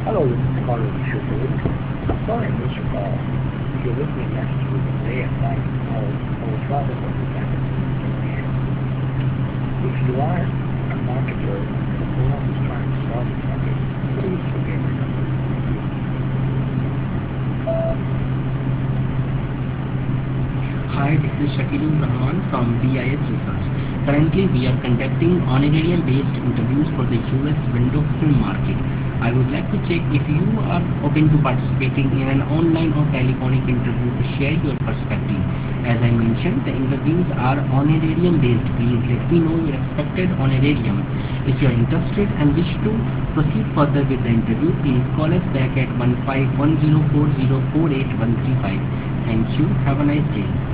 Hello, this is caller Triple. Sorry I missed your call. If you leave me a message with a day and time, I will try to call you back as soon as I can. If you are a marketer who is trying to start a market, please forget my number. Thank you. Hi, this is Shakilur Rahman from BIS Research. Currently, we are conducting honorarium-based interviews for the US window film market. I would like to check if you are open to participating in an online or telephonic interview to share your perspective. As I mentioned, the interviews are honorarium-based. Please let me know your expected honorarium. If you are interested and wish to proceed further with the interview, please call us back at 15104048 135. Thank you. Have a nice day.